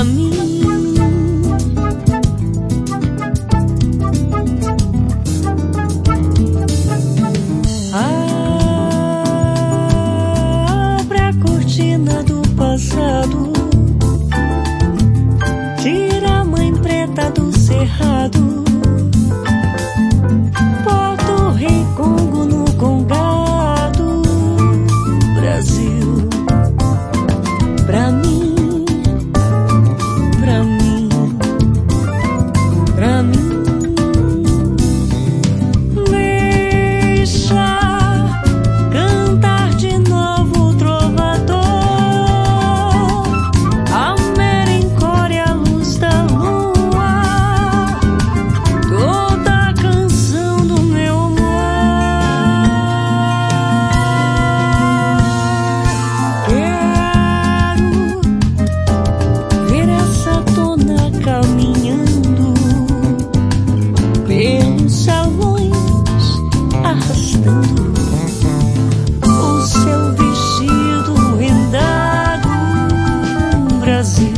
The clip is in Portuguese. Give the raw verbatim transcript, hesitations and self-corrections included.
mim. Abre a cortina do passado, tira a mãe preta do cerrado, bota o rei Congo no congado. Brasil, pra mim, pra mim, pra mim. Deixa cantar de novo o trovador, a merencória, a luz da lua, toda a canção do meu amor. Quero ver essa dona caminhando pelos salões, arrastando o seu vestido rendado. Brasil,